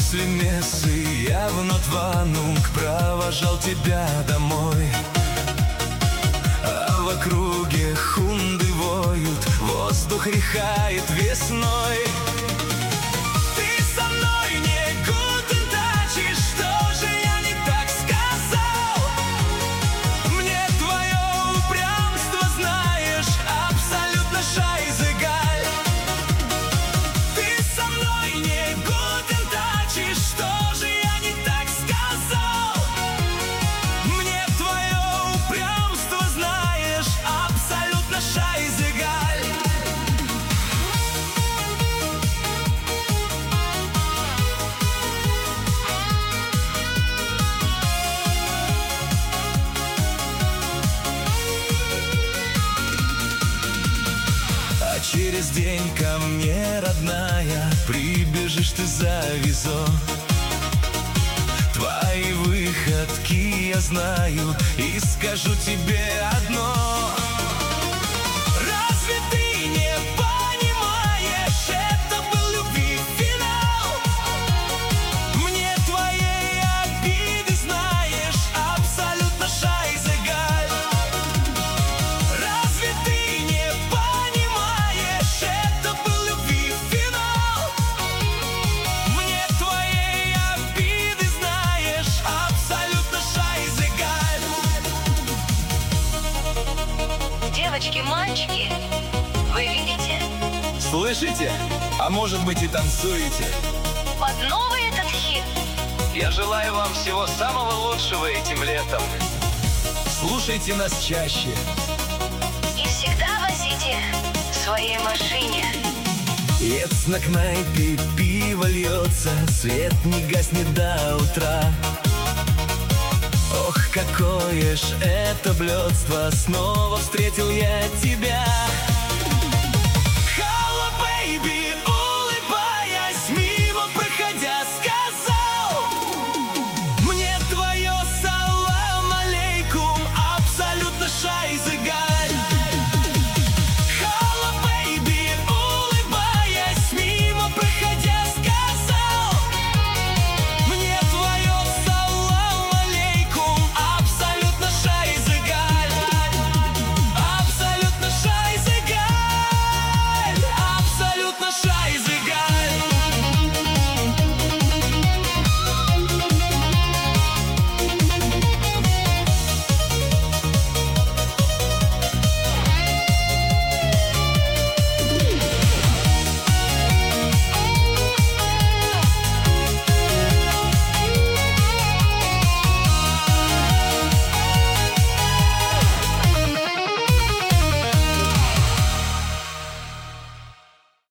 После мессы я вновь ванунг провожал тебя домой. А в округе хунды воют, воздух рехает весной. Ты со мной не гутен тачишь, что же я не так сказал? Мне твое упрямство, знаешь, абсолютно шайзегаль. Ты со мной не гутен тачишь, что же я не так сказал? Мне твое упрямство, знаешь, абсолютно шайзегаль. А через день ко мне, родная, прибежишь ты за визо. Твои выходки я знаю и скажу тебе одно. Разве ты не понимаешь, это был любви финал? Мне твоей обиды, знаешь, абсолютно шайзегаль. Разве ты не понимаешь, это был любви финал? Мне твоей обиды, знаешь, абсолютно шайзегаль. Девочки, мальчики, вы видите? Слышите? А может быть и танцуете? Под новый этот хит. Я желаю вам всего самого лучшего этим летом. Слушайте нас чаще. И всегда возите в своей машине. Ец на кнайпе, пиво льется, свет не гаснет до утра. Ох, какое ж это блёдство, снова встретил я тебя.